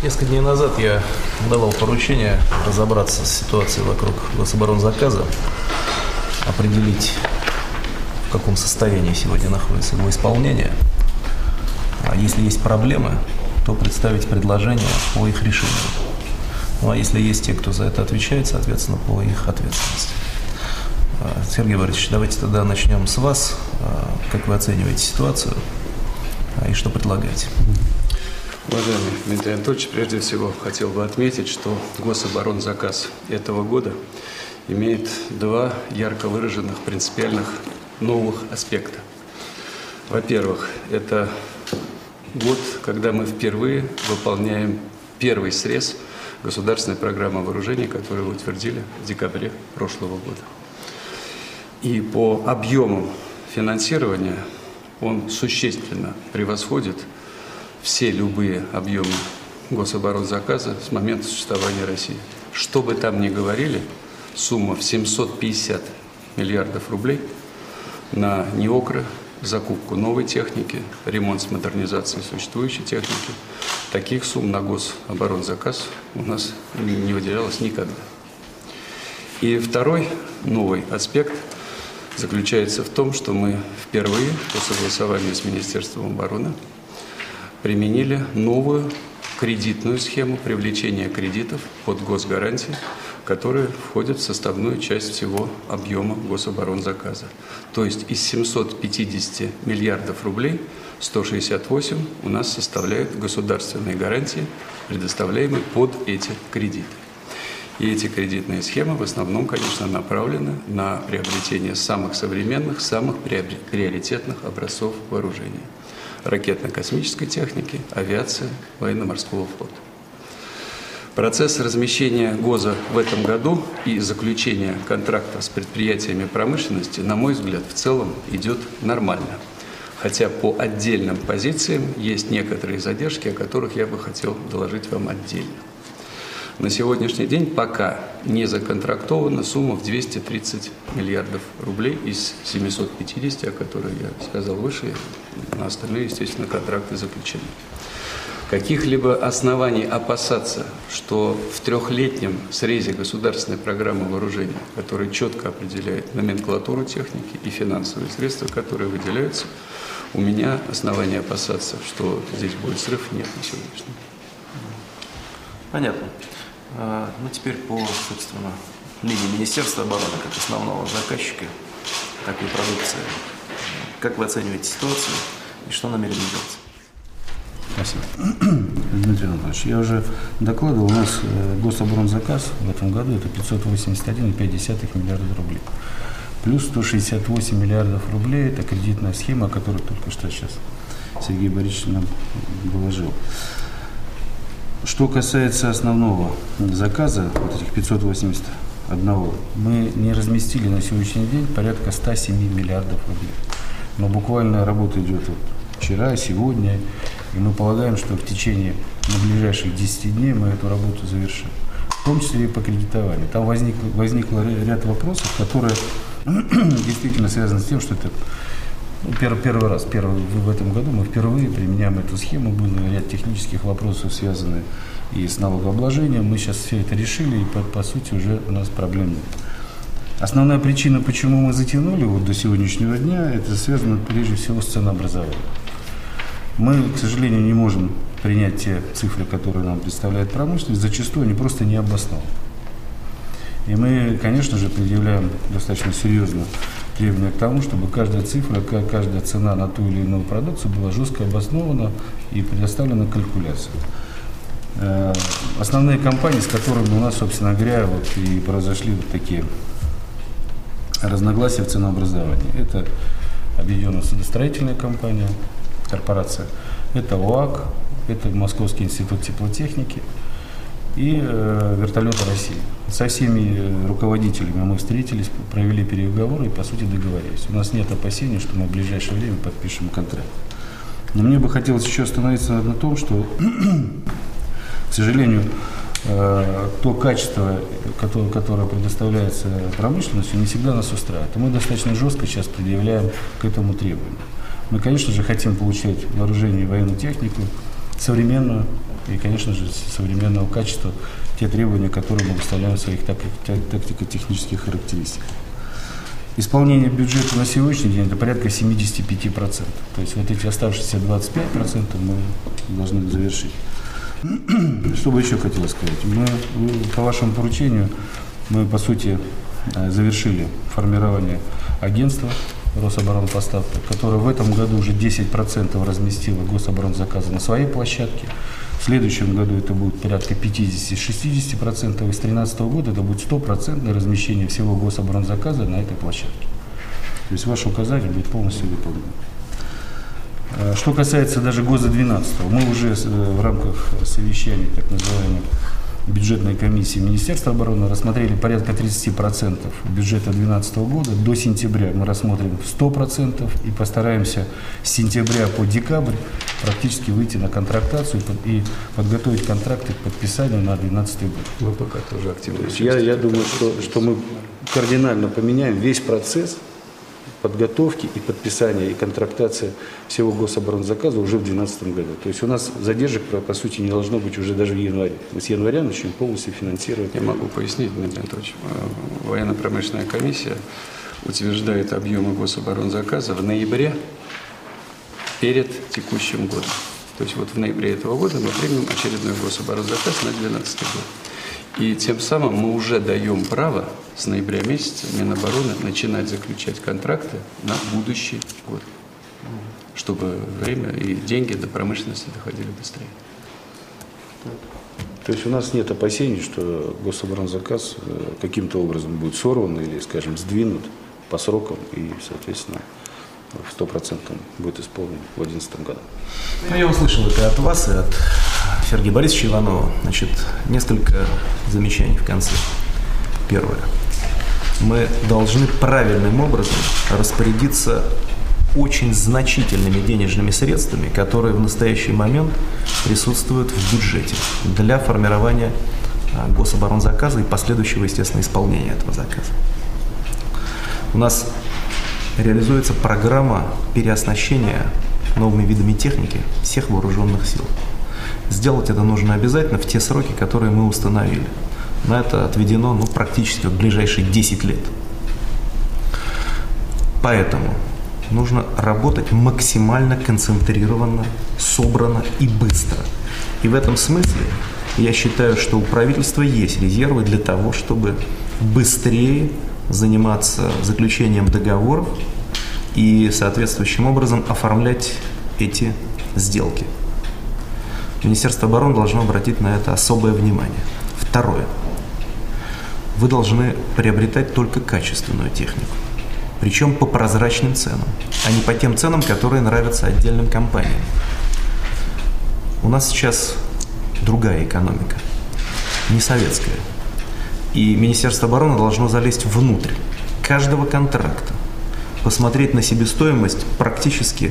Несколько дней назад я давал поручение разобраться с ситуацией вокруг гособоронзаказа, определить, в каком состоянии сегодня находится его исполнение. А если есть проблемы, то представить предложения по их решению. Ну а если есть те, кто за это отвечает, соответственно, по их ответственности. Сергей Борисович, давайте тогда начнем с вас. Как вы оцениваете ситуацию и что предлагаете? Уважаемый Дмитрий Анатольевич, прежде всего хотел бы отметить, что гособоронзаказ этого года имеет два ярко выраженных принципиальных новых аспекта. Во-первых, это год, когда мы впервые выполняем первый срез государственной программы вооружений, которую вы утвердили в декабре прошлого года. И по объему финансирования он существенно превосходит все любые объемы гособоронзаказа с момента существования России. Что бы там ни говорили, сумма в 750 миллиардов рублей на НИОКРы, закупку новой техники, ремонт с модернизацией существующей техники, таких сумм на гособоронзаказ у нас не выделялось никогда. И второй новый аспект заключается в том, что мы впервые по согласованию с Министерством обороны применили новую кредитную схему привлечения кредитов под госгарантии, которые входят в составную часть всего объема гособоронзаказа. То есть из 750 миллиардов рублей 168 у нас составляют государственные гарантии, предоставляемые под эти кредиты. И эти кредитные схемы в основном, конечно, направлены на приобретение самых современных, самых приоритетных образцов вооружения: ракетно-космической техники, авиации, военно-морского флота. Процесс размещения ГОЗа в этом году и заключения контракта с предприятиями промышленности, на мой взгляд, в целом идет нормально. Хотя по отдельным позициям есть некоторые задержки, о которых я бы хотел доложить вам отдельно. На сегодняшний день пока не законтрактована сумма в 230 миллиардов рублей из 750, о которой я сказал выше, на остальные, естественно, контракты заключены. Каких-либо оснований опасаться, что в трехлетнем срезе государственной программы вооружения, которая четко определяет номенклатуру техники и финансовые средства, которые выделяются, у меня основания опасаться, что здесь будет срыв, нет на сегодняшний день. Понятно. Ну, теперь по, собственно, линии Министерства обороны, как основного заказчика такой продукции. Как вы оцениваете ситуацию и что намерены делать? Спасибо. Дмитрий Анатольевич, я уже докладывал, у нас гособоронзаказ в этом году это 581,5 миллиарда рублей. Плюс 168 миллиардов рублей – это кредитная схема, о которой только что сейчас Сергей Борисович нам доложил. Что касается основного заказа, вот этих 581, мы не разместили на сегодняшний день порядка 107 миллиардов рублей. Но буквально работа идет вот вчера, сегодня, и мы полагаем, что в течение ближайших 10 дней мы эту работу завершим. В том числе и по кредитованию. Там возникло ряд вопросов, которые действительно связаны с тем, что это первый раз в этом году мы впервые применяем эту схему, был ряд технических вопросов, связанных и с налогообложением. Мы сейчас все это решили, и по сути уже у нас проблем нет. Основная причина, почему мы затянули вот до сегодняшнего дня, это связано прежде всего с ценообразованием. Мы, к сожалению, не можем принять те цифры, которые нам представляет промышленность, зачастую они просто не обоснованы. И мы, конечно же, предъявляем достаточно серьезно требования к тому, чтобы каждая цифра, каждая цена на ту или иную продукцию была жестко обоснована и предоставлена калькуляция. Основные компании, с которыми у нас, собственно говоря, вот и произошли вот такие разногласия в ценообразовании, это Объединенная судостроительная компания, корпорация, это ОАК, это Московский институт теплотехники и Вертолеты России. Со всеми руководителями мы встретились, провели переговоры и, по сути, договорились. У нас нет опасений, что мы в ближайшее время подпишем контракт. Но мне бы хотелось еще остановиться на том, что, к сожалению, то качество, которое предоставляется промышленностью, не всегда нас устраивает. И мы достаточно жестко сейчас предъявляем к этому требования. Мы, конечно же, хотим получать вооружение и военную технику современную и, конечно же, современного качества, те требования, которые мы выставляем в своих тактико-технических характеристиках. Исполнение бюджета на сегодняшний день это порядка 75%. То есть вот эти оставшиеся 25% мы должны завершить. Что бы еще хотелось сказать? По вашему поручению мы, по сути, завершили формирование агентства Рособоронпоставка, которое в этом году уже 10% разместило гособоронзаказы на своей площадке. В следующем году это будет порядка 50-60%, и с 2013 года это будет 100% размещение всего гособоронзаказа на этой площадке. То есть ваше указание будет полностью выполнено. Что касается даже ГОЗа 12, мы уже в рамках совещаний так называемой бюджетной комиссии Министерства обороны рассмотрели порядка 30% бюджета 2012 года. До сентября мы рассмотрим 100% и постараемся с сентября по декабрь практически выйти на контрактацию и подготовить контракты к подписанию на 2012 год. ВПК тоже активно. Я думаю, что мы кардинально поменяем весь процесс подготовки и подписания и контрактации всего гособоронзаказа уже в 2012 году. То есть у нас задержек, по сути, не должно быть уже даже в январе. Мы с января начнем полностью финансировать. Я могу пояснить, Дмитрий Анатольевич. Военно-промышленная комиссия утверждает объемы гособоронзаказа в ноябре перед текущим годом. То есть вот в ноябре этого года мы примем очередной гособоронзаказ на 2012 год. И тем самым мы уже даем право с ноября месяца Минобороны начинать заключать контракты на будущий год, чтобы время и деньги до промышленности доходили быстрее. То есть у нас нет опасений, что гособоронзаказ каким-то образом будет сорван или, скажем, сдвинут по срокам и, соответственно, в 100% будет исполнен в 2011 году. Я услышал это от вас и от Сергея Борисовича Иванова. Значит, несколько замечаний в конце. Первое. Мы должны правильным образом распорядиться очень значительными денежными средствами, которые в настоящий момент присутствуют в бюджете для формирования гособоронзаказа и последующего, естественно, исполнения этого заказа. У нас реализуется программа переоснащения новыми видами техники всех вооруженных сил. Сделать это нужно обязательно в те сроки, которые мы установили. На это отведено практически в ближайшие 10 лет. Поэтому нужно работать максимально концентрированно, собрано и быстро. И в этом смысле я считаю, что у правительства есть резервы для того, чтобы быстрее заниматься заключением договоров и соответствующим образом оформлять эти сделки. Министерство обороны должно обратить на это особое внимание. Второе. Вы должны приобретать только качественную технику. Причем по прозрачным ценам, а не по тем ценам, которые нравятся отдельным компаниям. У нас сейчас другая экономика, не советская. И Министерство обороны должно залезть внутрь каждого контракта, посмотреть на себестоимость практически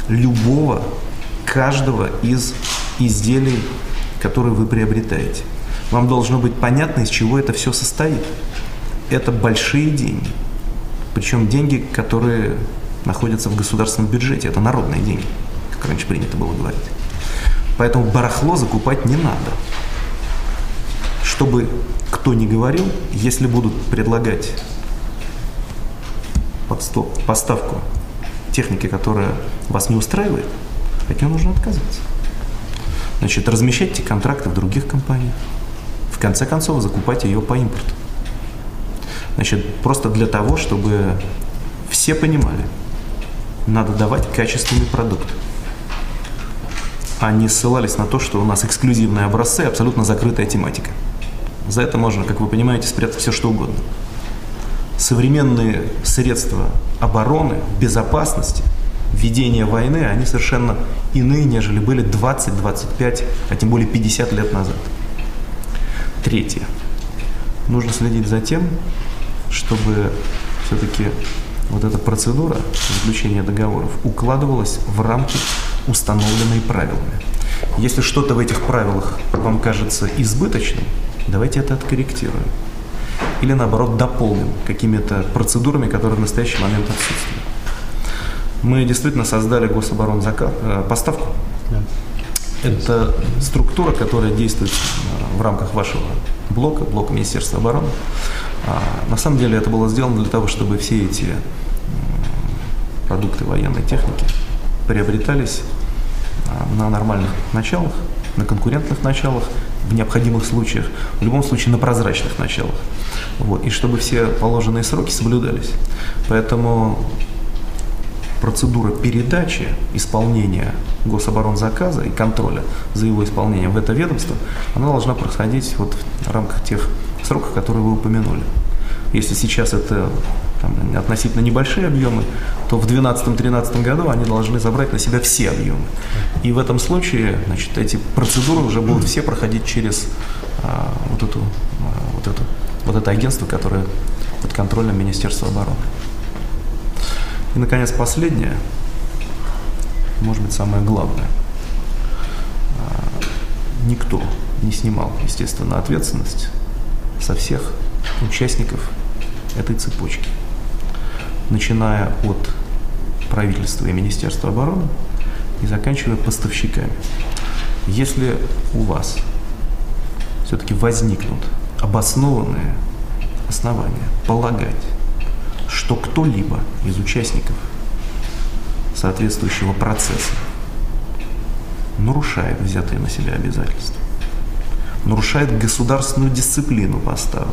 каждого из изделий, которые вы приобретаете. Вам должно быть понятно, из чего это все состоит. Это большие деньги. Причем деньги, которые находятся в государственном бюджете. Это народные деньги, как раньше принято было говорить. Поэтому барахло закупать не надо. Чтобы кто ни говорил, если будут предлагать поставку техники, которая вас не устраивает, от нее нужно отказываться. Значит, размещайте контракты в других компаниях. В конце концов, закупать ее по импорту. Значит, просто для того, чтобы все понимали, надо давать качественный продукт, а не ссылались на то, что у нас эксклюзивные образцы и абсолютно закрытая тематика. За это можно, как вы понимаете, спрятать все, что угодно. Современные средства обороны, безопасности, ведения войны, они совершенно иные, нежели были 20, 25, а тем более 50 лет назад. Третье. Нужно следить за тем, чтобы все-таки вот эта процедура заключения договоров укладывалась в рамки, установленные правилами. Если что-то в этих правилах вам кажется избыточным, давайте это откорректируем. Или наоборот дополним какими-то процедурами, которые в настоящий момент отсутствуют. Мы действительно создали гособоронзаказ, поставку. Это структура, которая действует в рамках вашего блока Министерства обороны. На самом деле это было сделано для того, чтобы все эти продукты военной техники приобретались на нормальных началах, на конкурентных началах, в необходимых случаях, в любом случае на прозрачных началах. Вот. И чтобы все положенные сроки соблюдались. Поэтому процедура передачи исполнения гособоронзаказа и контроля за его исполнением в это ведомство, она должна происходить вот в рамках тех сроков, которые вы упомянули. Если сейчас это относительно небольшие объемы, то в 2012-2013 году они должны забрать на себя все объемы. И в этом случае, значит, эти процедуры уже будут все проходить через вот это агентство, которое под контролем Министерства обороны. И, наконец, последнее, может быть, самое главное. Никто не снимал, естественно, ответственность со всех участников этой цепочки, начиная от правительства и Министерства обороны и заканчивая поставщиками. Если у вас все-таки возникнут обоснованные основания полагать, что кто-либо из участников соответствующего процесса нарушает взятые на себя обязательства, нарушает государственную дисциплину поставок,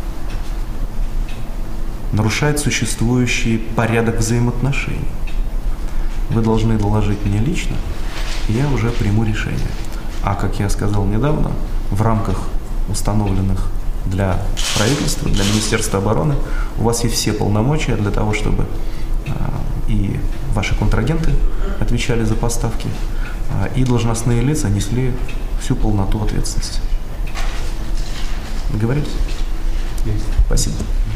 нарушает существующий порядок взаимоотношений, вы должны доложить мне лично, и я уже приму решение. А, как я сказал недавно, в рамках установленных для правительства, для Министерства обороны, у вас есть все полномочия для того, чтобы и ваши контрагенты отвечали за поставки, и должностные лица несли всю полноту ответственности. Договорились? Есть. Спасибо.